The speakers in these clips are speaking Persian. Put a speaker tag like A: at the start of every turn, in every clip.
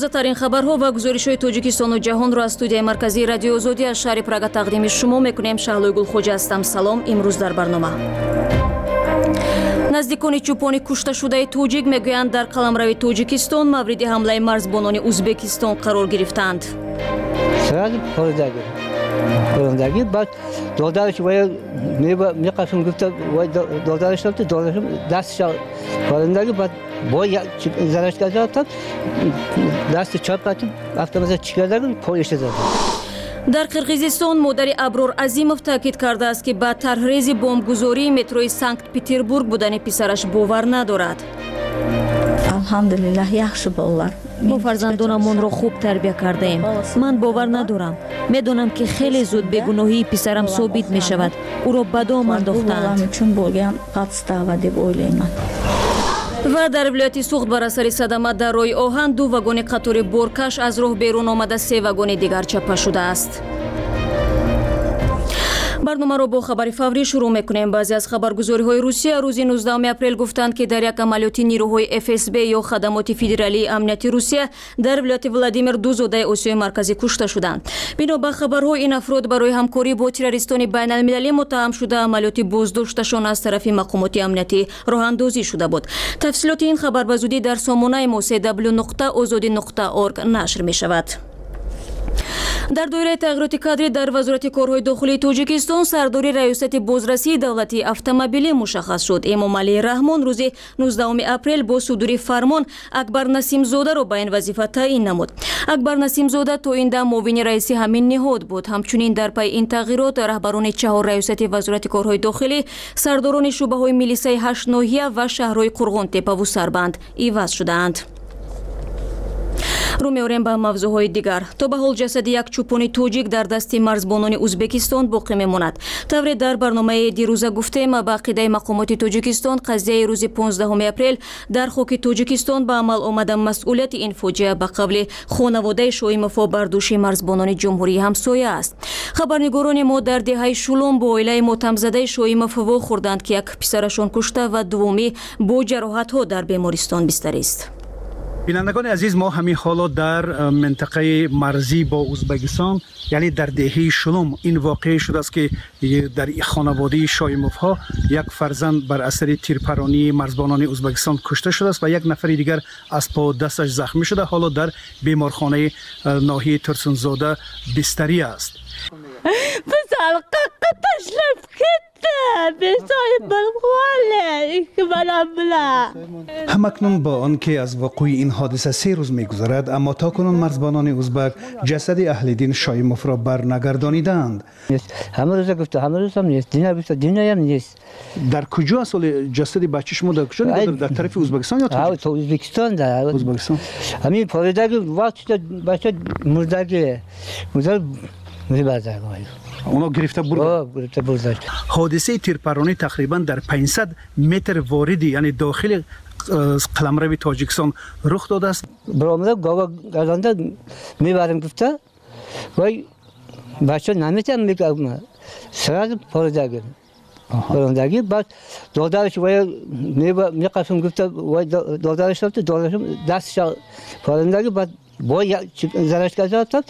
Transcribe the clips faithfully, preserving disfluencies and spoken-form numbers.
A: тозатарин хабарҳо ва гузоришҳои Тоҷикистону ҷаҳонро аз студияи марказии радиои Озодӣ аз шаҳри Прага тақдими шумо мекунем. Шаҳлои Гулхоҷа ҳастам. Салом. Имрӯз дар барнома наздикони чӯпони кушташудаи тоҷик мегӯянд дар қаламрави Тоҷикистон мавриди ҳамлаи марзбонони Узбекистон қарор гирифтанд.
B: Kolundagi bak doldarish ve meva mekafim gifte ve doldarish yaptı doldarish dast şal kolundagi bak boy zaraş kazandı dast çöp atıp avtomaza çıkardı polis dedi.
A: дар Қирғизистон модари Аброр Азимов таъкид кардааст ки ба тарҳрези бомбгузории метрои Санкт-Петербург будани писараш бовар надорад.
C: Алҳамдулиллаҳ яхши болар.
A: мо фарзандонамонро хуб тарбия кардаем. Ман бовар надорам. Медонам ки хеле зуд бегуноҳии писарам собит мешавад. Ӯро ба дом андохтаанд.
C: Чун bo'lgan подстава deb o'ylayman.
A: ва дар вилояти Суғд бар асари садама дар роҳи оҳан ду вагони қатори боркаш аз роҳ берун омада се вагони дигар чаппа шудааст. барномаро бо хабари фаврӣ шурӯъ мекунем. баъзе аз хабаргузориҳои Русия рӯзи нуздаҳуми апрел гуфтанд ки дар як амалиёти нирӯҳои эф эс бэ ё хадамоти федералии амнияти Русия дар вилояти Владимир Дузодаи Осиёи марказӣ кушта шуданд. бино ба хабарҳо ин афрод барои ҳамкорӣ бо террористони байналмилалӣ муттаҳам шуда амалиёти боздошташон аз тарафи мақомоти амниятӣ роҳандозӣ шуда буд. тафсилоти ин хабар ба зудӣ дар сомонаи мо се дабл ю нуқта озодӣ нуқта орг нашр мешавад. дар доираи тағйироти кадри дар вазорати корҳои дохилии Тоҷикистон сардори раёсати бозрасии давлати автомобилӣ мушаххас шуд. Эмомалии Раҳмон рӯзи нуздаҳуми апрел бо судури фармон Акбар Насимзодаро ба ин вазифа таъин намуд. Акбар Насимзода то ин дам муовини раиси ҳамин неҳод буд. ҳамчунин дар пайи ин тағйирот раҳбарони чаҳор раёсати вазорати корҳои дохилӣ, сардорони шуъбаҳои милисаи ҳашт ноҳия ва шаҳрҳои Қурғонтепаву Сарбанд иваз шудаанд. рӯ меорем ба мавзӯъҳои дигар. то ба ҳол ҷасади як чӯпони тоҷик дар дасти марзбонони Узбекистон боқӣ мемонад. тавре дар барномаи дирӯза гуфтем ба ақидаи мақомоти Тоҷикистон қазияи рӯзи понздаҳуми апрел дар хоки Тоҷикистон ба амал омада масъулияти ин фоҷиа ба қавли хонаводаи Шоимовҳо бар дӯши марзбонони ҷумҳурии ҳамсоя аст. хабарнигорони мо дар деҳаи шулум бо оилаи мотамзадаи Шоимов вохӯрданд ки як писарашон кушта ва дуввумӣ бо ҷароҳатҳо дар бемористон бистанист.
D: бинандагони азиз, мо ҳамин ҳоло дар минтақаи марзӣ бо Узбекистон, яъне дар деҳаи Шулум, ин воқеъ шудааст ки дар хонаводаи Шоимовҳо як фарзанд бар асари тирпаронии марзбонони Узбекистон кушта шудааст ва як нафари дигар аз по дасташ захмӣ шуда ҳоло дар беморхонаи ноҳияи Турсунзода бистарӣ аст.
C: Писар қаққа ташлап кетdi. Бесои балғоли ikki balam bilan.
E: ҳамакнун бо он ки аз воқӯи ин ҳодиса се рӯз мегузарад, аммо токунун марзбонони узбак ҷасади аҳлиддин Шоимовро барнагардонидаанд.
B: ҳама рӯза гуфта, ҳама рӯз ҳам нест, дина гуфта, динаям нест.
E: дар куҷо асоли ҷасади бача шумо дар куҷо нигоҳ дар тарафи Узбекистон ё
B: Тоҷикистон? то Узбекистон да.
E: Узбекистон.
B: ҳамин поридаги вақтида бача мурдаги мурдаги мебазагой.
E: اونا گرفته
B: بردن.
D: حادثه تیرپرانی تقریبا در پانصد متر واردی یعنی داخل قلمرو تاجیکستان رخ داده است.
B: برآمده گاوا گزنده میبرم گفته وای بچه نمیتونم میگم سراغ پردگی پردگی بعد دادرش وای میقسم گفته وای دادرش رفته دادرش دستش پردگی بعد boy zaraş kazandı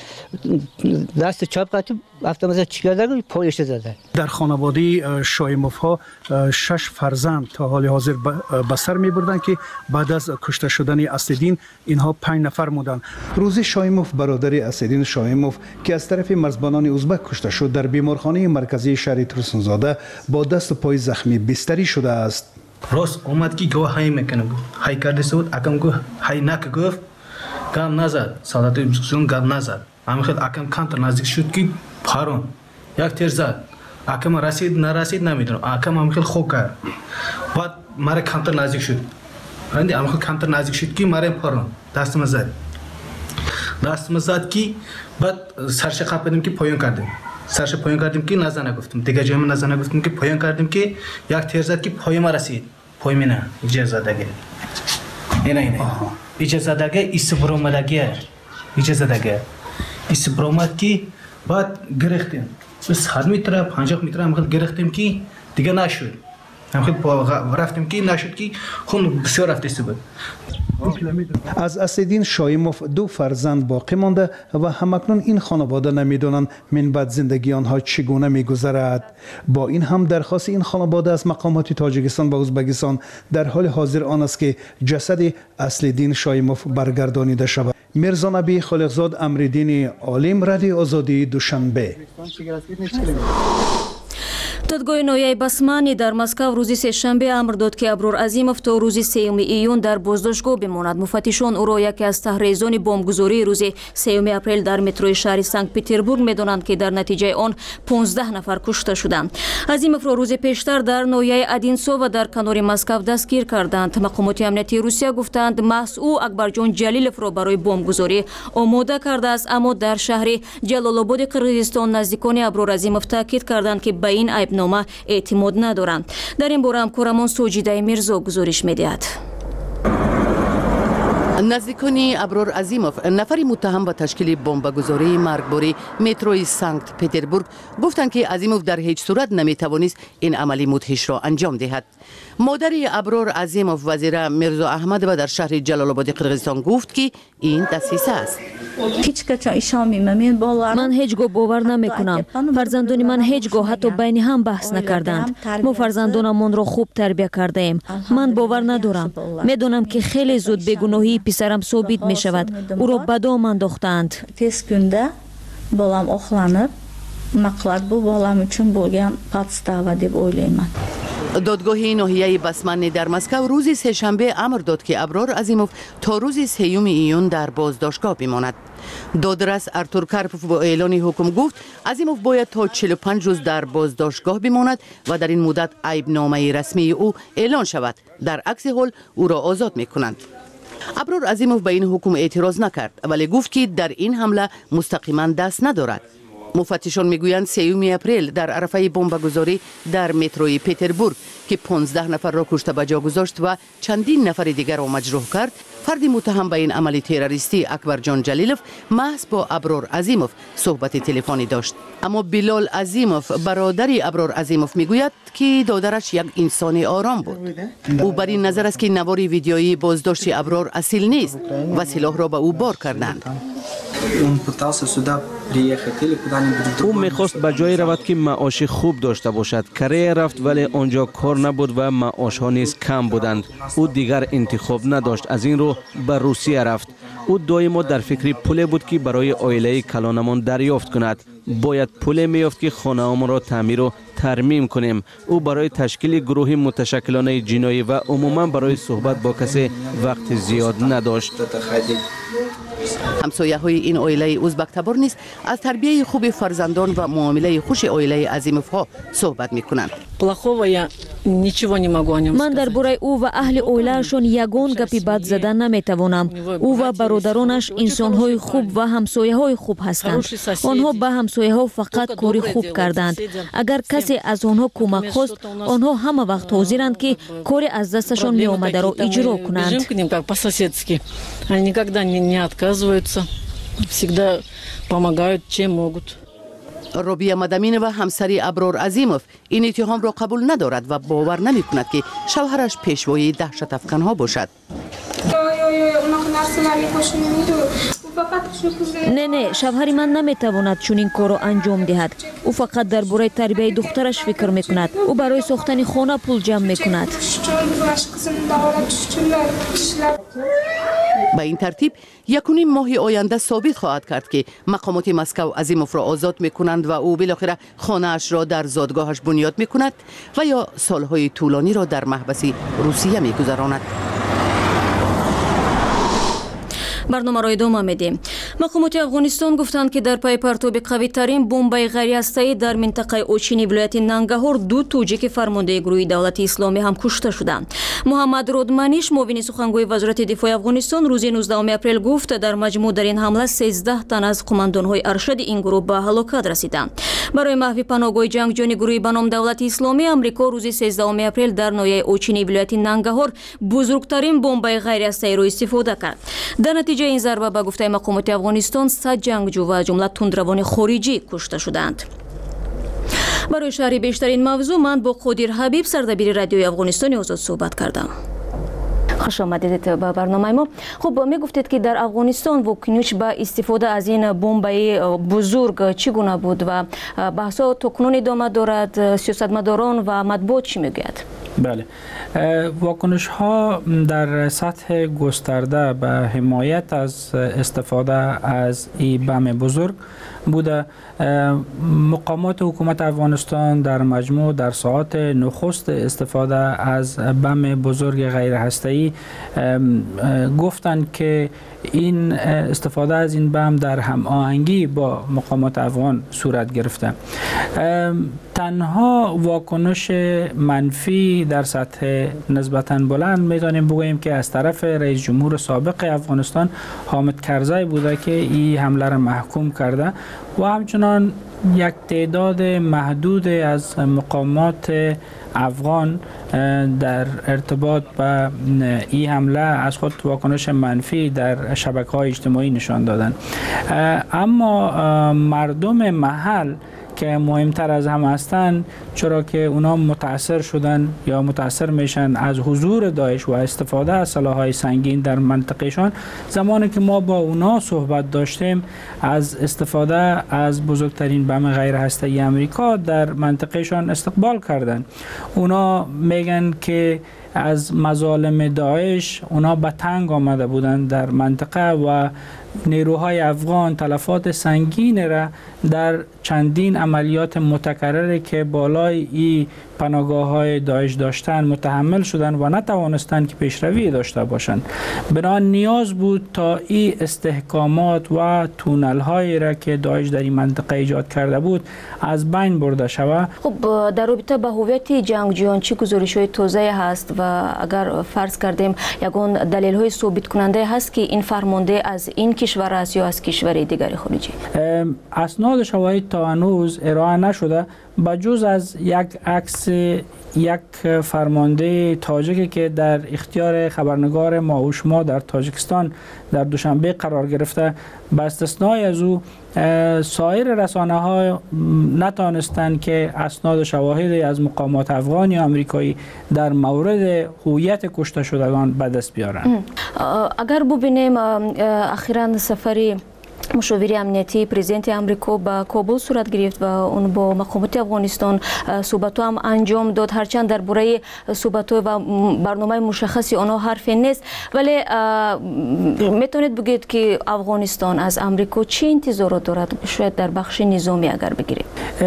B: dast çöp katıp avtomaza çıkardı polis dedi.
D: در خانواده شایموف‌ها شش فرزند تا حال حاضر به سر می‌بردند که بعد از کشته شدن اسدین اینها پنج نفر بودند.
E: روزی شایموف برادر اسدین شایموف که از طرف مرزبانان ازبک کشته شد در بیمارخانه مرکزی شهر ترسونزاده با دست و پای زخمی بستری شده است.
F: راست اومد که گواه های میکنه های کرده بود اکم گوه های نک گفت گام نزد سالات سون گام نزد اما خیلی اکم کانتر نزدیک شد که پارون یک تیر زد اکم رسید نرسید نمیدونم اکم هم خیلی خوب کرد بعد مرا کانتر نزدیک شد اندی اما خیلی کانتر نزدیک شد که مرا پارون دستم زد دستم زد که بعد سرش قاپیدم که پایان کردیم سرش پایان کردیم که نزنه گفتم دیگه جای من نزنه گفتم که پایان کردیم که یک تیر زد که پای ما رسید پای من نه اجازه داده اینا اینا اجازه داده استبرامدگی اجازه داده استبرامد کی بعد گرفتیم بس هر متر پنجاه متر هم خیلی گرفتیم که دیگه نشد هم خیلی رفتیم که نشد که خون بسیار رفته بود
E: از اسدالدین شایموف دو فرزند باقی مانده و همکنون این خانواده نمیدونند من بعد زندگی آنها چگونه میگذرد. با این هم درخواست این خانواده از مقامات تاجیکستان و ازبکستان در حال حاضر آن است که جسد اسدالدین شایموف برگردانیده شود. میرزا نبی خالقزاد، امرالدین عالم، رادیو آزادی، دوشنبه.
A: دادگاه ناحیه басmani дар Москав рӯзи сешанбе амр дод ки Аброр Азимов то рӯзи сеюми июн дар боздоштгоҳ бимонад. Муфаттишон ӯро яке аз таҳризони бомбгузории рӯзи сеюми апрел дар метрои шаҳри Санкт-Петербург медонанд ки дар натиҷаи он понздаҳ нафар кушта шуданд. Азимовро рӯзи пештар дар ноҳияи Одинцо ва дар канори Москав дастгир карданд. Мақомоти амнияти Русия гуфтанд маҳз ӯ Акбарҷон Ҷалиловро барои бомбгузорӣ омода кардааст, аммо дар шаҳри Ҷалолободи Қирғизистон наздикони Аброр Азимов таъкид карданд ки ба ин айб нома эътимод надоранд. дар ин бора ҳамкорамон Соҷидаи Мирзо гузориш медиҳад.
G: نزدیکانی ابرار عظیموف، نفری متهم به تشکیل بمبگذاری مرگباری متروی سانکت پتربورگ، گفتند که عظیموف در هیچ صورت نمیتوانست این عملی مدهش را انجام دهد. مادر ابرار عظیموف، وزیر میرزا احمد و در شهر جلال‌آباد قرغیزستان گفت که این دسیسه است.
A: من هیچ گاه باور نمیکنم. فرزندان من هیچ گاه حتی بین هم بحث نکردند. ما فرزندانمان را خوب تربیت کرده ایم. من باور ندارم. میدونم که خیلی زود بیگناهی پسرم ثابت می شود. او را به دام انداختند.
C: Tez gündə balam oxlanıb, maqlar bu balam üçün bo'lgan podstava deb o'ylayman.
G: دادگاه ناحیه بسمنی در مسکو روز سه‌شنبه امر داد که ابرار عظیموف تا روز سیوم ایون در بازداشتگاه بماند. دادرس ارتور کارپوف با اعلان حکم گفت عظیموف باید تا چهل و پنج روز در بازداشتگاه بماند و در این مدت عیبنامه رسمی او اعلان شود. در عکس حال او را آزاد می‌کنند. ابرار عظیموف به این حکم اعتراض نکرد ولی گفت که در این حمله مستقیما دست ندارد. مفتشان میگویند سیوم اپریل در عرفه بمبگذاری در متروی پتربورگ که پانزده نفر را کشته به جا گذاشت و چندین نفر دیگر را مجروح کرد، فردی متهم به این عمل تروریستی اکبرجان جلیلوف محض با ابرار عظیموف صحبت تلفنی داشت. اما بلال عظیموف برادر ابرار عظیموف میگوید که دادرش یک انسان آرام بود. او بر این نظر است که نوار ویدیویی بازداشت ابرار اصیل نیست و سلاح را به او بار کردند.
H: او میخواست به جایی رود که معاش خوب داشته باشد. کره رفت ولی آنجا کار نبود و معاش ها نیز کم بودند. او دیگر انتخاب نداشت، از این رو به روسیه رفت. او دائما در فکر پول بود که برای عائله کلانمان دریافت کند. باید پول میافت که خانه‌مان را تعمیر و ترمیم کنیم. او برای تشکیل گروه متشکلانه جنایی و عموما برای صحبت با کسی وقت زیاد نداشت.
G: همسایه های این عائله ازبک تبار نیز از تربیت خوب فرزندان و معامله خوش عائله عظیموف ها صحبت میکنند.
A: من درباره او و اهل عائله‌شان یگان گپی بد زدن نمیتوانم. او و برادرانش انسان‌های خوب و همسایه‌های خوب هستند. آنها به همسایه‌ها فقط کاری خوب کردند. اگر کسی از آنها کمک خواست، آنها همه وقت حاضرند که کاری از دستشان می آمده را اجرا کنند.
G: رابیه مدامین و همسری ابرار عظیموف این اتهام را قبول ندارد و باور نمی کند که شوهرش پیشوای دهشت افکن ها باشد.
A: نه نه، شوهر من نمیتواند چنین کارو انجام دهد. او فقط درباره تربیت دخترش فکر میکند. او برای ساختن خانه پول جمع میکند.
G: به این ترتیب یک و نیم ماه آینده ثابت خواهد کرد که مقامات مسکو عظیموف را آزاد میکنند و او بالاخره خانه اش را در زادگاهش بنیاد میکند و یا سالهای طولانی را در محبس روسیه میگذراند.
A: برنامه را ادامه میدیم. مقامات افغانستان گفتند که در پی پرتاب قوی ترین بمب غیرهسته‌ای در منطقه اوچینی ولایت ننگاهور دو توجیک فرمانده گروه دولت اسلامی هم کشته شدند. محمد رودمانیش معاون سخنگوی وزارت دفاع افغانستان روز نوزدهم اپریل گفت در مجموع در این حمله سیزده تن از قماندان‌های ارشد این گروه به هلاکت رسیدند. برای محو پناهگاه جنگجویان گروه به نام دولت اسلامی آمریکا روز سیزدهم اپریل در ناحیه اوچینی ولایت ننگاهور بزرگترین بمب غیرهسته‌ای را استفاده کرد. در نتیجه این ضربه به گفته مقامات افغانستان صد جنگجو و جمله تندروان خارجی کشته شدند. برای شرح بیشتر این موضوع من با قادر حبیب سردبیر رادیوی افغانستان آزاد صحبت کردم. خوش آمدید به برنامه ما. خب میگفتید که در افغانستان واکنش به استفاده از این بمبای بزرگ چگونه بود و بحثا تکنون ادامه دارد؟ سیاستمداران و مطبوعات چی میگوید؟
I: بله، واکنش ها در سطح گسترده به حمایت از استفاده از این بم بزرگ بوده. مقامات حکومت افغانستان در مجموع در ساعات نخست استفاده از بم بزرگ غیر هسته‌ای گفتند که این استفاده از این بم در هماهنگی با مقامات افغان صورت گرفته. تنها واکنش منفی در سطح نسبتاً بلند میتونیم بگوییم که از طرف رئیس جمهور سابق افغانستان حامد کرزی بوده که این حمله را محکوم کرده و همچنان یک تعداد محدود از مقامات افغان در ارتباط با این حمله از خود واکنش منفی در شبکه‌های اجتماعی نشان دادند. اما مردم محل که مهمتر از هم هستند، چرا که اونا متاثر شدن یا متاثر میشن از حضور داعش و استفاده از سلاح‌های سنگین در منطقهشان، زمانی که ما با اونا صحبت داشتیم از استفاده از بزرگترین بم غیر هسته‌ای امریکا در منطقهشان استقبال کردند. اونا میگن که از مظالم داعش اونا به تنگ آمده بودند در منطقه و نیروهای افغان تلفات سنگین را در چندین عملیات متکرره که بالای این پناهگاه‌های داعش داشتن متحمل شدند و نتوانستند که پیشروی داشته باشند. بنابراین نیاز بود تا این استحکامات و تونل‌هایی را که داعش در این منطقه ایجاد کرده بود از بین برده شود.
A: خب در رابطه با هویت جنگجویان چه گزارش‌های تازه هست و اگر فرض کردیم یگان دلیل‌های ثابت کننده هست که این فرمانده از این کشور است یا از کشور دیگری خارجی؟
I: اسناد شواهد تا هنوز ارائه نشده بجز از یک عکس یک فرمانده تاجیکی که در اختیار خبرنگار ما و شما در تاجیکستان در دوشنبه قرار گرفته. به استثنای از او سایر رسانه ها نتانستند که اسناد شواهدی از مقامات افغان یا آمریکایی در مورد هویت کشته شدگان به دست بیارند.
A: اگر ببینیم اخیراً سفری مشاور امنیتی پرزیدنت امریکا به کابل صورت گرفت و اون با مقامات افغانستان صحبت هم انجام داد، هرچند درباره صحبت و برنامه مشخصی آنها حرفی نیست، ولی میتونید بگید که افغانستان از امریکا چه انتظارات دارد؟ شاید در بخش نظامی اگر بگیریم.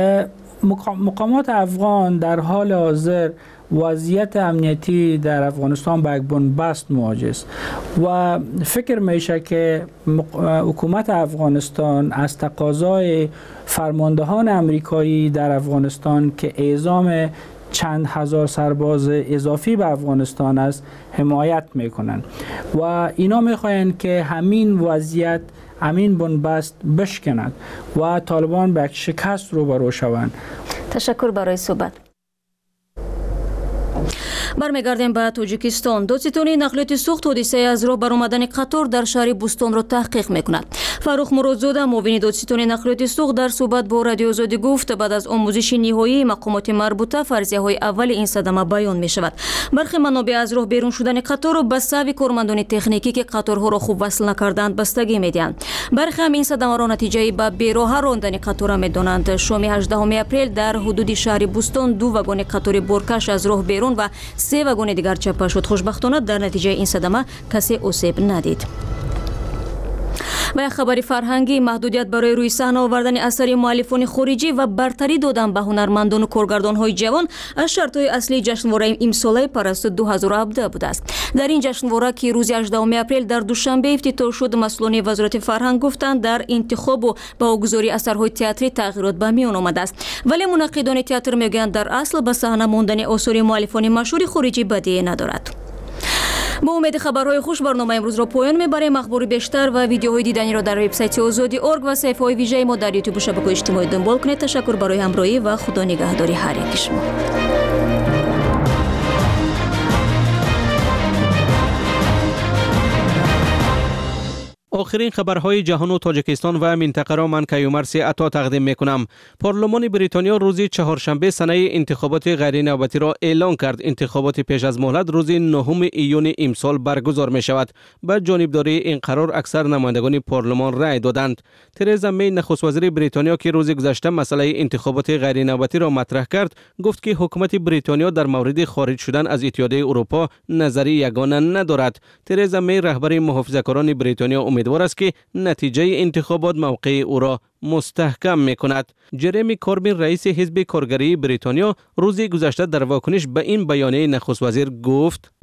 I: مقامات افغان در حال حاضر وضعیت امنیتی در افغانستان با یک بنبست مواجه است و فکر میشه که حکومت افغانستان از تقاضای فرماندهان امریکایی در افغانستان که اعزام چند هزار سرباز اضافی به افغانستان است حمایت میکنن و اینا میخواین که همین وضعیت همین بنبست بشکند و طالبان به یک شکست روبرو شوند.
A: تشکر برای صحبت. برمیگردیم به تاجیکستان. دادستانی نقلیات سوخت حادثه از راه برآمدن قطار در شهر بوستان را تحقیق میکند. فاروق مرادزاده معاون دادستانی نقلیات سوخت در صحبت با رادیو آزادی گفت بعد از آموزش نهایی مقامات مربوطه فرضیه های اول این صدمه بیان می شود. برخی منابع از راه بیرون شدن قطار را به سوی کارمندان تکنیکی که قطارها را خوب وصل نکردند بستگی میدهند. برخی هم این صدمه را نتیجه به بیراه راندن قطار میدانند. شام هجدهم اپریل در حدود شهر بوستان دو واگن قطار بورکش از راه بیرون و سه واگن دیگر چپه شد. خوشبختانه در نتیجه این صدمه کسی آسیب ندید. و یک خبر فرهنگی، محدودیت برای روی صحنه آوردن اثر مؤلفان خارجی و برتری دادن به هنرمندان و کارگردان‌های جوان از شرط‌های اصلی جشنواره امساله پرستو دو هزار و هفده بوده است. در این جشنواره که روز هجدهم اپریل در دوشنبه افتتاح شد، مسئولان وزارت فرهنگ گفتند در انتخاب و واگذاری اثرهای تئاتری تغییرات به میان آمده است، ولی منقدان تئاتر میگویند در اصل به صحنه ماندن آثار مؤلفان مشهور خارجی بدیهی ندارد. با امید خبرهای خوش برنامه امروز را پایان میبریم. اخبار بیشتر و ویدیوهای دیدنی را در وبسایت آزادی دات اورگ و صفحه‌های ویژه ما در یوتیوب و شبکه‌های اجتماعی دنبال کنید. تشکر برای همراهی و خدا نگهداری هر یک شما.
H: آخرین خبرهای جهان و تاجیکستان و منطقه را من کیومرث عطا تقدیم میکنم. پارلمان بریتانیا روز چهارشنبه سنه انتخابات غیر نوبتی را اعلان کرد. انتخابات پیش از مهلت روز نهم ایون امسال برگزار می شود. با جانبداری این قرار اکثر نمایندگان پارلمان رأی دادند. ترزا می نخست وزیر بریتانیا که روز گذشته مسئله انتخابات غیر نوبتی را مطرح کرد، گفت که حکومت بریتانیا در مورد خارج شدن از اتحادیه اروپا نظری یگانه ندارد. ترزا می رهبر محافظه‌کاران بریتانیا امیدوار است که نتیجه انتخابات موقع او را مستحکم میکند. جرمی کوربین رئیس حزب کارگری بریتانیا روز گذشته در واکنش به این بیانیه نخست وزیر گفت: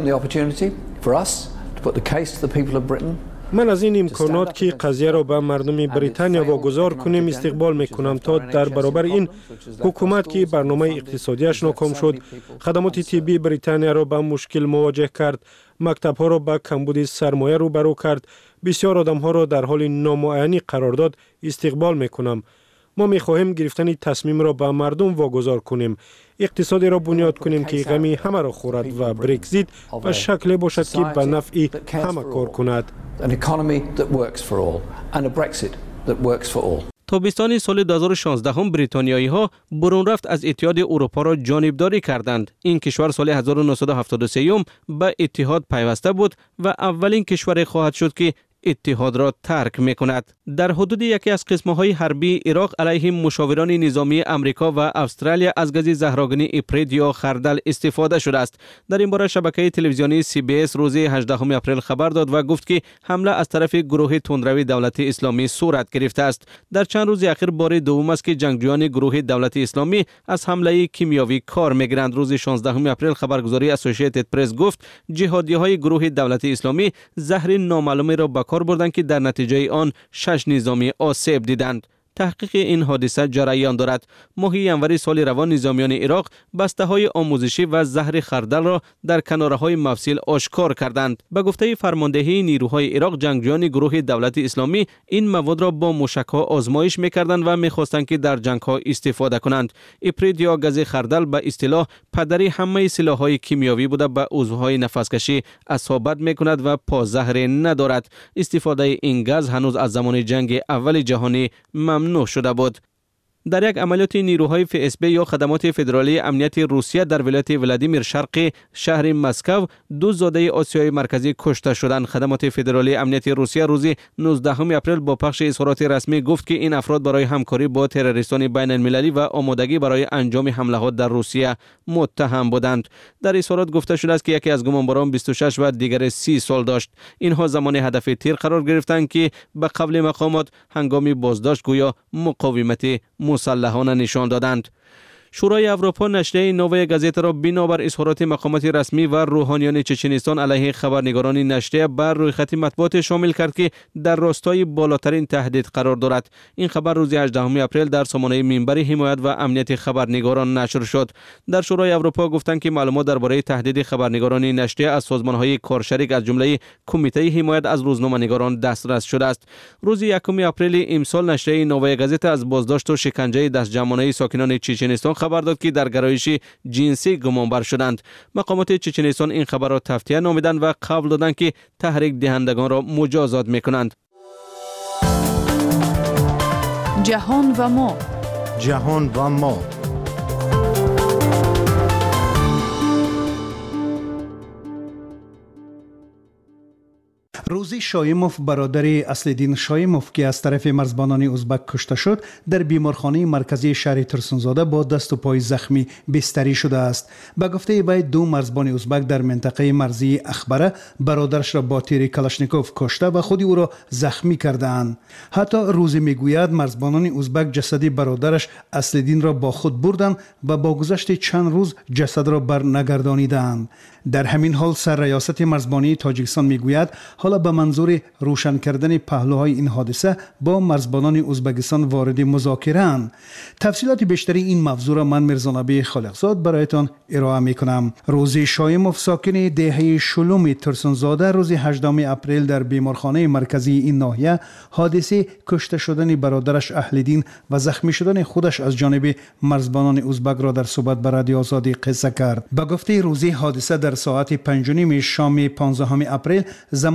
J: من از این امکانات که قضیه را به مردم بریتانیا واگذار کنیم استقبال میکنم تا در برابر این حکومت که برنامه اقتصادیش ناکام شد، خدمات طبی بریتانیا را به مشکل مواجه کرد، مکتب ها را به کمبود سرمایه روبرو کرد، بسیار آدم ها را در حال نامعینی قرار داد استقبال میکنم. ما میخواهیم گرفتن تصمیم را به مردم واگذار کنیم، اقتصادی را بنیاد کنیم که غمی همه را خورد و برگزیت و شکلی باشد که به نفع همه کار کند.
H: تابستان سال دو هزار و شانزده هم بریتانیایی ها برون رفت از اتحاد اروپا را جانبداری کردند. این کشور سال هزار و نهصد و هفتاد و سه به اتحاد پیوسته بود و اولین کشور خواهد شد که اتحاد را ترک می کند. در حدود یکی از قسمهای حربی عراق علیه مشاوران نظامی امریکا و استرالیا از گاز زهرآگین اپرید یا خردل استفاده شده است. در این باره شبکه تلویزیونی سی بی اس روز هجدهم اپریل خبر داد و گفت که حمله از طرف گروه تندروی دولت اسلامی صورت گرفته است. در چند روز اخیر بار دوم است که جنگجویان گروه دولت اسلامی از حمله کیمیاوی کار میگیرند. روز شانزدهم اپریل خبرگزاری اسوسییتد پرس گفت جهادی‌های گروه دولت اسلامی زهر نامعلومی را به کار بردند که در نتیجه آن شش نظامی آسیب دیدند. تحقیق این حادثه جریان دارد. ماه ینوری سال روان نظامیان عراق بسته های آموزشی و زهر خردل را در کناره های مفصل آشکار کردند. به گفته فرماندهی نیروهای عراق، جنگجویان گروه دولت اسلامی این مواد را با موشک‌ها آزمایش می‌کردند و می‌خواستند که در جنگ‌ها استفاده کنند. اپرید یا گاز خردل به اصطلاح پدری همه سلاح‌های کیمیاوی بوده، به عضوهای نفس‌کشی اصابت می‌کند و پازهر ندارد. استفاده این گاز هنوز از زمان جنگ اول جهانی ممنوع شده بود. در یک عملیات نیروهای اف اس بی یا خدمات فدرالی امنیت روسیه در ولایت ولادیمیر شرقی شهر مسکو دو زاده آسیای مرکزی کشته شدند. خدمات فدرالی امنیت روسیه روز نوزدهم اپریل با پخش اظهارات رسمی گفت که این افراد برای همکاری با تروریستان بین المللی و آمادگی برای انجام حملات در روسیه متهم بودند. در اظهارات گفته شده است که یکی از گمانبران بیست و شش و دیگر سی سال داشت. اینها زمان هدف تیر قرار گرفتند که به قبل مقامات هنگام بازداشت گویا مقاومت مسلحانه نشان دادند. شورای اروپا نشریه نووی گازت را بنابر اظهارات مقامات رسمی و روحانیان چچنستان علیه خبرنگاران نشریه بر رویخط مطبوعات شامل کرد که در راستای بالاترین تهدید قرار دارد. این خبر روز هجدهم اپریل در سامانه منبر حمایت و امنیت خبرنگاران نشر شد. در شورای اروپا گفتند که معلومات درباره تهدید خبرنگاران نشریه از سازمان‌های کارشریک از جمله کمیته حمایت از روزنامه‌نگاران دسترس شده است. روز یکم اپریل امسال نشریه نووی گازت از بازداشت و شکنجه دستجمعانه ساکنان چچنستان خبر داد که در گرایش جنسی گمانبر شدند. مقامات چچنستان این خبر را تفتیه نامیدند و قبول دادند که تحریک دهندگان را مجازات میکنند.
K: جهان و ما
L: جهان و ما
E: روزی شایموف برادر اصلدین شایموف که از طرف مرزبانان ازبک کشته شد در بیمارخانه مرکزی شهر ترسونزاده با دست و پای زخمی بستری شده است. به گفته وی دو مرزبان ازبک در منطقه مرزی اخبره برادرش را با تیر کلاشنیکوف کشته و خود او را زخمی کردند. حتی روزی میگوید مرزبانان ازبک جسد برادرش اصلدین را با خود بردند و با گذشت چند روز جسد را برنگردانیدند. در همین حال سر ریاست مرزبانی تاجیکستان میگوید حالا به منظور روشن کردن پهلوهای این حادثه با مرزبانان ازبکستان وارد مذاکره اند. تفصیلات بیشتری این موضوع را من میرزانبی خالقزاد برایتان ارائه میکنم. روزی شایموف ساکن دهه شلوم ترسونزاده روز هجدهم اپریل در بیمارخانه مرکزی این ناحیه حادثه کشته شدن برادرش اهلدین و زخمی شدن خودش از جانب مرزبانان ازبک را در صحبت به رادیو آزادی قصه کرد. به گفته روزی حادثه در ساعت پنج و نیم شام پانزدهم اپریل زمانی که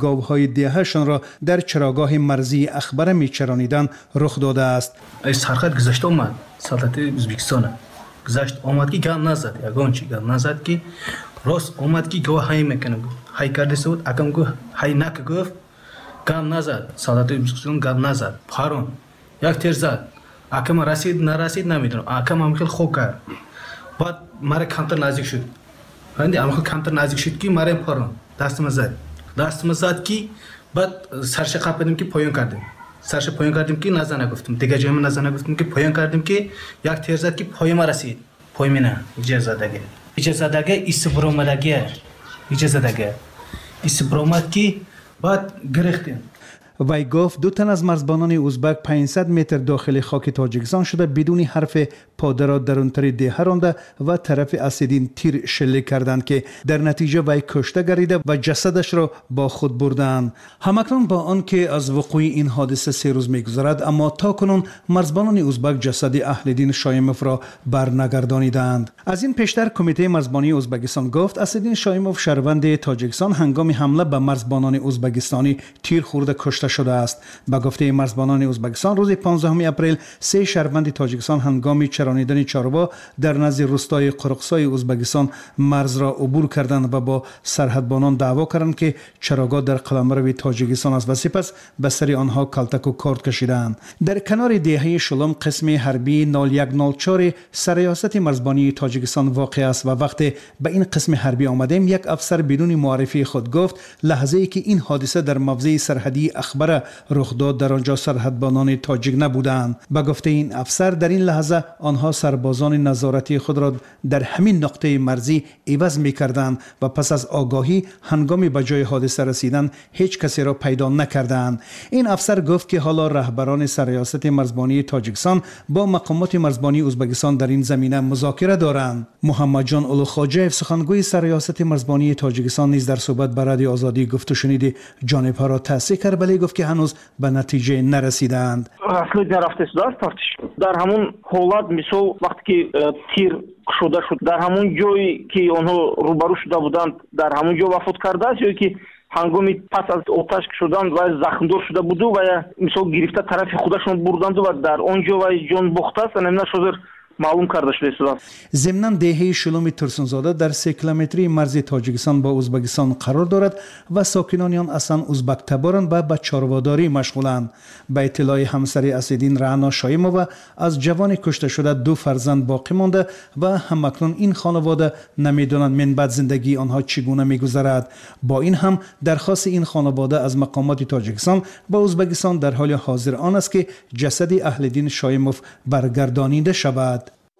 E: گاوهای دههشان را در چراگاه مرزی اخبره میچرانیدند رخ داده است.
F: از سرخط گذشته اومد سلطنت ازبکستان گذشت اومد که گام نزد یگان چی گام نزد که راست اومد که گواه های میکنه های کرده سود اکم گوه های نک گفت گام نزد سلطنت ازبکستان گام نزد پارون یک تیر زد اکم رسید نرسید نمیدونم اکم هم خیلی خوب کرد بعد مرا کمتر نزدیک شد هندی هم خیلی کمتر نزدیک شد که مرا پارون دستم زد دستم زد که بعد سرش قاپیدیم که پایان کردیم سرش پایان کردیم که نزنه گفتم دیگه جای من نزنه گفتم که پایان کردیم که یک تیر زد که پای ما رسید پای منه اجازه زدگه اجازه زدگه ایسبرومدگه اجازه زدگه ایسبرومد که بعد گرفتیم.
E: وی گفت دو تن از مرزبانان ازبک پانصد متر داخل خاک تاجیکستان شده بدون حرف پاده را درونتر دیه رانده و طرف اسیدین تیر شلیک کردند که در نتیجه وی کشته گردیده و جسدش را با خود بردند. همکنون با آنکه از وقوع این حادثه سه روز میگذرد اما تا کنون مرزبانان ازبک جسد اهلدین شایموف را برنگردانیدند. از این پیشتر کمیته مرزبانی ازبکستان گفت اسیدین شایموف شهروند تاجیکستان هنگام حمله به مرزبانان ازبکستانی تیر خورده کشته شده است. به گفته مرزبانان ازبکستان روز پانزدهم اپریل سه شهروند تاجیکستان هنگام چرانیدن چاروا در نزد روستای قرقسای ازبکستان مرز را عبور کردند و با سرحدبانان دعوا کردند که چراگاه در قلمرو تاجیکستان است و سپس به سر آنها کلتک و کارد کشیدند. در کنار دیهه شلم قسم حربی نود و یک نود و چهار سرریاست مرزبانی تاجیکستان واقع است و وقتی به این قسم حربی آمدیم یک افسر بدون معرفی خود گفت لحظه ای که این حادثه در موضع سرحدی اخبره رخ داد در آنجا سرحدبانان تاجیک نبودند. به گفته این افسر در این لحظه آنها سربازان نظارتی خود را در همین نقطه مرزی عوض می‌کردند و پس از آگاهی هنگامی به جای حادثه رسیدن هیچ کسی را پیدا نکردند. این افسر گفت که حالا رهبران سرریاست مرزبانی تاجیکستان با مقامات مرزبانی ازبکستان در این زمینه مذاکره دارند. محمد جان اولوخواجه سخنگوی سرریاست مرزبانی تاجیکستان نیز در صحبت با رادیو آزادی گفت و شنید جانب‌ها را تصحیح کرد ولی گفت که هنوز به نتیجه نرسیدند.
M: Расследование رفته است تفتیش در همون حالت مثال وقتی که تیر شده شد در همون جایی که آنها روبرو شده بودند در همون جا وفات کرده است یا که هنگامی پس از آتش شدند و زخمدار شده بود و مثال گرفته طرف خودشون بردند و در آنجا و جان باخته است نمیدونم شده معلوم کرده شده است.
E: ضمناً دیهه شلوم ترسونزاده در سه کیلومتری مرز تاجیکستان با ازبکستان قرار دارد و ساکنان آن اصلا ازبک تبارند و به چارواداری مشغولند. به اطلاع همسر اسیدین رعنا شایمووا از جوان کشته شده دو فرزند باقی مانده و همکنون این خانواده نمیدانند من بعد زندگی آنها چگونه میگذرد. با این هم درخواست این خانواده از مقامات تاجیکستان با ازبکستان در حال حاضر آن است که جسد اهلدین شایموف برگردانیده شود.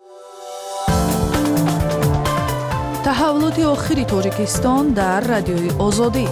K: تحولات آخری تاجیکستان در رادیوی آزادی.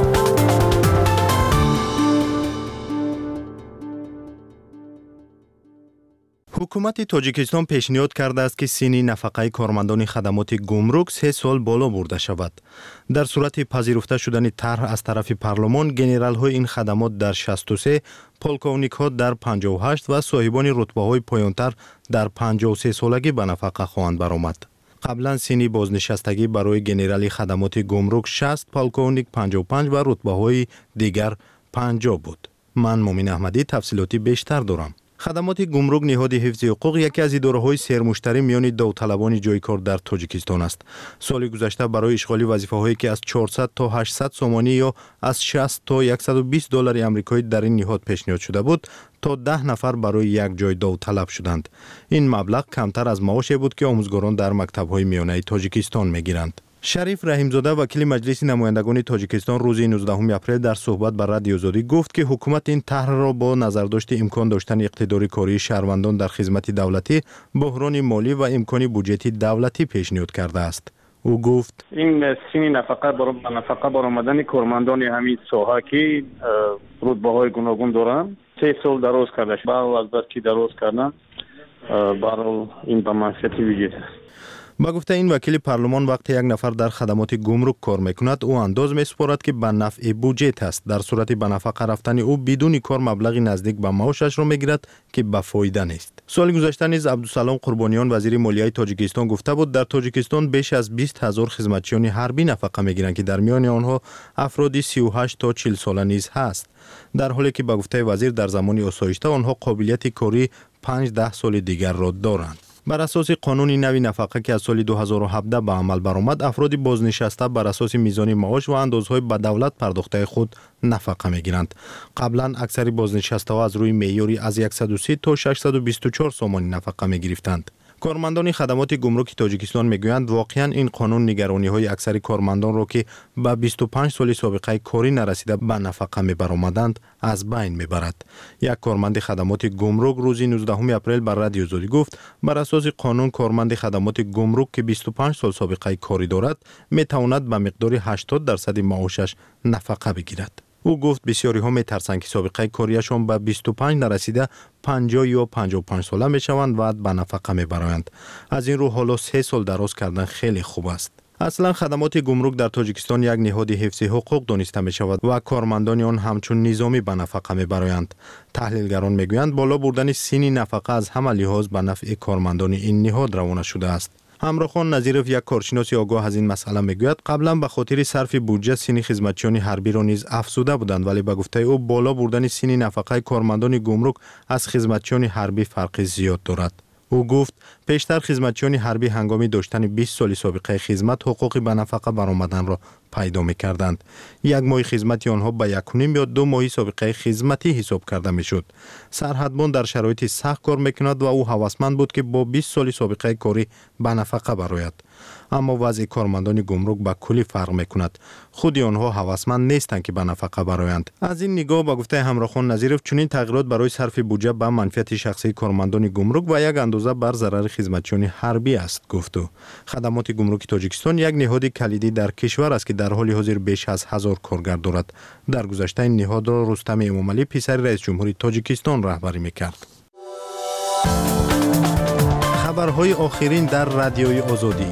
L: حکومت تاجیکستان پیشنهاد کرده است که سین نفقه کارمندان خدمات گمرک سه سال بالا برده شود. در صورت پذیرفته شدن طرح از طرف پارلمان، گنرال های این خدمات در شصت و سه، پولکونیک ها در پنجاه و هشت و صاحبان رتبه های پایانتر در پنجاه و سه سالگی به نفقه خواهند برآمد. قبلا سینی بازنشستگی برای گنرال خدمات گمرک شصت، پولکونیک پنجاه و پنج و رتبه های دیگر پنجاه بود. من مومن احمدی تفصیلاتی بیشتر دارم. خدمات گمرک نهاد حفظ حقوق یکی از اداره‌های سرمشتری میان داوطلبان جای کار در تاجیکستان است. سال گذشته برای اشغال وظیفه‌هایی که از چهارصد تا هشتصد سومانی یا از شصت تا صد و بیست دلار آمریکایی در این نهاد پیشنهاد شده بود تا ده نفر برای یک جای داوطلب شدند. این مبلغ کمتر از معاشی بود که آموزگاران در مکتب‌های میانه تاجیکستان می‌گیرند. شریف رحیمزاده وکیل مجلس نمایندگان تاجیکستان روز نوزدهم اپریل در صحبت با رادیو آزادی گفت که حکومت این طرح را با نظرداشت امکان داشتن اقتدار کاری شهروندان در خدمت دولتی، بحران مالی و امکان بودجه دولتی پیشنهاد کرده است. او گفت
M: این سین نفقه برای نفقه برآمدن کارمندان همین ساحه که رتبه‌های گوناگون دارند سه سال دراز کرده شد. البته که دراز کردن برای این به منفعت ویژه است.
L: با گفته این وکیل پارلمان وقتی یک نفر در خدمات گمرک کار میکند او انداز میسپارد که به نفع بودجت است. در صورت به نفقه رفتن او بدون کار مبلغی نزدیک به معاشش را میگیرد که به فایده نیست. سال گذشته نیز عبدالسلام قربانیان وزیر مالیه تاجیکستان گفته بود در تاجیکستان بیش از بیست هزار خدمتچیان حربی نفقه میگیرند که در میان آنها افرادی سی و هشت تا چهل ساله نیز هست، در حالی که به گفته وزیر در زمان آسایشته آنها قابلیت کاری پنج ده سال دیگر را دارند. بر اساس قانون نوی نفقه که از سال دو هزار و هفده به عمل برآمد، افراد بازنشسته بر اساس میزان معاش و اندازهای به دولت پرداخته خود نفقه میگیرند. قبلا اکثر بازنشسته ها از روی معیاری از صد و سی تا ششصد و بیست و چهار سامانی نفقه میگرفتند. کارمندان خدمات گمرک تاجیکستان میگویند واقعا این قانون نگرانی های اکثر کارمندان را که به بیست و پنج سال سابقه کاری نرسیده به نفقه میبرآمدند از بین میبرد. یک کارمند خدمات گمرک روز نوزدهم اپریل بر رادیو آزادی گفت بر اساس قانون کارمند خدمات گمرک که بیست و پنج سال سابقه کاری دارد میتواند به مقدار هشتاد درصد معاشش نفقه بگیرد. او گفت بسیاری ها میترسند که سابقه کاریشان به بیست و پنج نرسیده پنجاه یا پنجاه و پنج ساله میشوند و به نفقه میبرند. از این رو حالا سه سال دراز کردن خیلی خوب است. اصلا خدمات گمرک در تاجیکستان یک نهاد حفظ حقوق دانسته می شود و کارمندان آن همچون نظامی به نفقه میبرند. تحلیلگران میگویند بالا بردن سین نفقه از همه لحاظ به نفع کارمندان این نهاد روانه شده است. همراخان نظیرов یک کارشناس آگاه از این مسئله میگوید قبلا به خاطر صرف بودجه سین خدمتچیان حربی را نیز افزوده بودند، ولی به گفته او بالا بردن سین نفقه کارمندان گمرک از خدمتچیان حربی فرق زیاد دارد. او گفت پیشتر خدمتچیان حربی هنگام داشتن بیست سال سابقه خدمت حقوقی به نفقه برآمدن را پیدا می‌کردند. یک ماه خدمت آنها به یک و نیم یا دو ماه سابقه خدمتی حساب کرده میشد. سرحدبان در شرایط سخت کار میکند و او هوسمند بود که با بیست سال سابقه کاری به نفقه برآید. اما وضع کارمندان گمرک به کلی فرق میکند. خود آنها هوسمند نیستند که به نفقه برآیند. از این نگاه با گفته همراخان نظیرov چنین تغییرات برای صرف بودجه به منفعت شخصی کارمندان گمرک و یک اندازه بر ضرر خدمتچیان حربی است گفت. خدمات گمرک تاجیکستان یک نهاد کلیدی در کشور است که در حال حاضر بیش از هزار کارگر دارد. در گذشته این نهاد را رستم امامعلی پسر رئیس جمهوری تاجیکستان رهبری میکرد. خبرهای آخرین در رادیوی آزادی.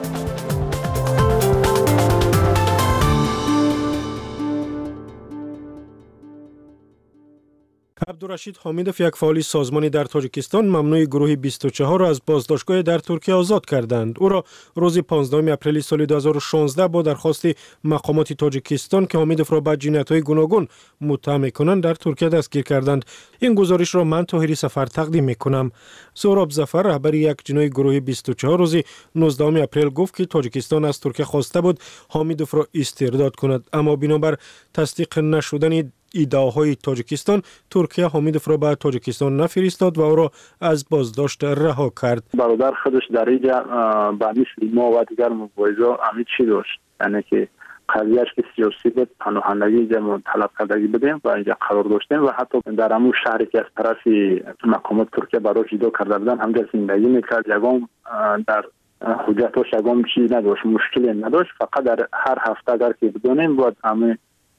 J: عبدالرشید حامیدوف یک فعال سازمانی در تاجیکستان ممنوع گروه بیست و چهار را از بازداشتگاه در ترکیه آزاد کردند. او را روز پانزدهم اپریل سال دو هزار و شانزده با درخواست مقامات تاجیکستان که حامیدوف را به جنایت‌های گوناگون متهم می‌کنند در ترکیه دستگیر کردند. این گزارش را من طاهری سفر تقدیم می‌کنم. سهراب ظفر رهبر یک جناح گروه بیست و چهار روز نوزدهم اپریل گفت که تاجیکستان از ترکیه خواسته بود حامیدوف را استرداد کند، اما بنابر تصدیق نشدن ایده‌های تاجیکستان ترکیه حامیدوف را به تاجیکستان نفرستاد و او را از بازداشت رها کرد.
N: برادر خودش در اینجا به مثل ما و دیگر مبارزا همه چی داشت، یعنی که قضیهش که سیاسی بود پناهندگی اینجا طلب کردگی بدیم و اینجا قرار داشتیم و حتی در همون شهری که از طرف مقامات ترکیه برای جدا کرده بودن همجا زندگی میکرد. یگام در حجتش یگام چی نداشت، مشکلی نداشت، فقط در هر هفته اگر که بدونیم باید همه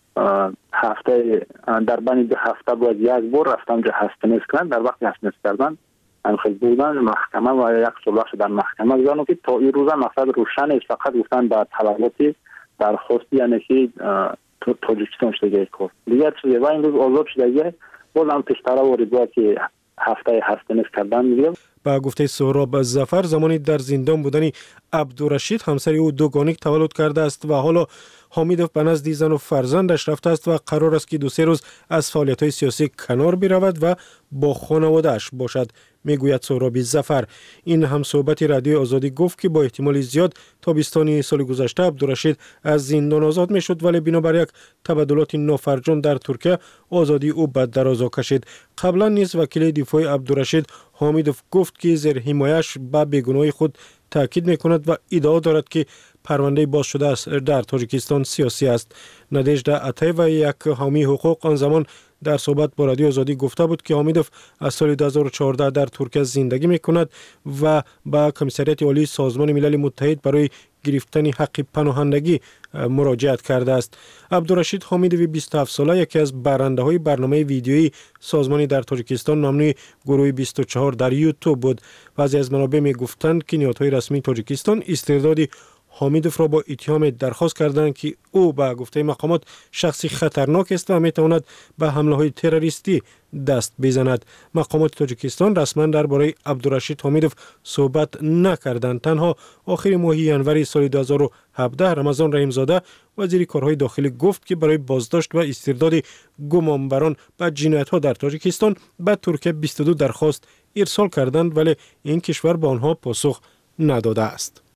N: هفته در بین دو هفته باید یک بار رفتم جا هستنیز کردن. در وقتی هستنیز کردن انخیز بودن محکمه و یک سلوخش در محکمه بودن که تا این روزه مقصد روشن است، فقط گفتن در طلباتی درخواستی یعنی که تاجیکستان شده کار دیگر چیزی و این روز آزاد شده باز هم پیشتره وارد باید که هفته هستنیز کردن میگه.
J: با گفته سهراب ظفر زمانی در زندان بودنی عبدالرشید همسر او دوگانیک تولد کرده است و حالا حامیدوف به نزد زن و فرزندش رفته است و قرار است که دو سه روز از فعالیت‌های سیاسی کنار برود و با خانواده‌اش باشد، میگوید سهراب ظفر. این هم صحبت رادیو آزادی گفت که با احتمال زیاد تابستان سال گذشته عبدالرشید از زندان آزاد میشد، ولی بنابر یک تبادلات نافرجام در ترکیه آزادی او به دراز کشید. قبلا نیز وکیل دفاع عبدالرشید حامیدوف گفت که زیر حمایش به بیگناهی خود تاکید میکند و ادعا دارد که پرونده باز شده است در تاجیکستان سیاسی است. نادژدا عطیو یک حامی حقوق آن زمان در صحبت با رادیو آزادی گفته بود که حامیدوف از سال دو هزار و چهارده در ترکیه زندگی میکند و با کمیسریت عالی سازمان ملل متحد برای گرفتن حق پناهندگی مراجعت کرده است. عبدالرشید حامدوی بیست و هفت ساله یکی از برنده های برنامه ویدیویی سازمانی در تاجیکستان ممنوع گروه بیست و چهار در یوتیوب بود. بعضی از منابع می گفتند که نهادهای رسمی تاجیکستان استرداد حامدوف را با اتهام درخواست کردند که او به گفته مقامات شخصی خطرناک است و می تواند به حمله های تروریستی دست بزند. مقامات تاجیکستان رسما درباره عبدالرشید حامدوف صحبت نکردند. تنها آخر ماه ژانویه سال دو هزار و هفده رمضان رحیمزاده وزیر کارهای داخلی گفت که برای بازداشت و استرداد گمانبران به جنایت‌ها در تاجیکستان به ترکیه بیست و دو درخواست ارسال کردند ولی این کشور به آنها پاسخ نداده است.